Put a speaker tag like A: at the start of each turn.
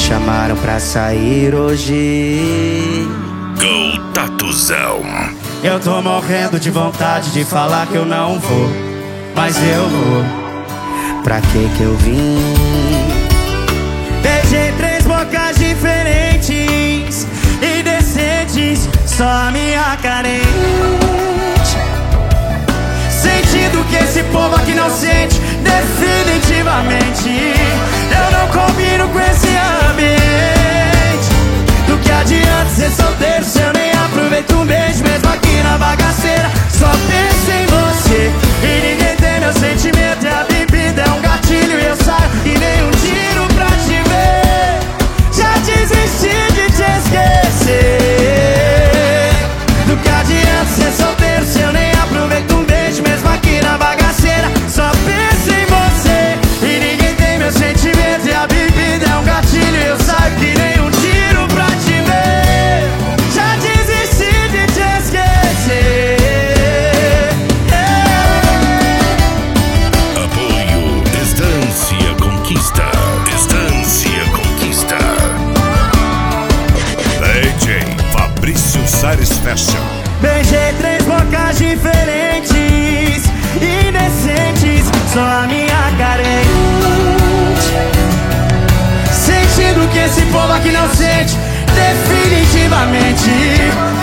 A: chamaram pra sair hoje.
B: Go Tatuzão.
A: Eu tô morrendo de vontade de falar que eu não vou, mas eu vou. Pra que eu vim? Beijei 3 bocas diferentes, indecentes, só a minha carente. Sentindo que esse povo aqui não sente, definitivamente. Eu não combino com esse ambiente. Do que adianta ser solteiro se eu nem aproveito um beijo, mesmo aqui na bagaceira. Só penso em você e ninguém tem meu sentimento. E a bebida é um gatilho e eu saio e nem um tiro pra te ver. Já desisti de te esquecer. Do que adianta ser solteiro se eu nem aproveito um beijo, mesmo aqui na bagaceira. Só penso em você e ninguém tem meu sentimento. E a bebida é um gatilho e eu saio que nem um tiro pra te ver. Já desisti de te esquecer.
B: Apoio Estância Conquista. Estância Conquista. DJ Fabrício Sares Fashion.
A: Beijei 3 bocas diferentes, indecentes, só a minha carente. Sentindo que esse povo aqui não sente, definitivamente.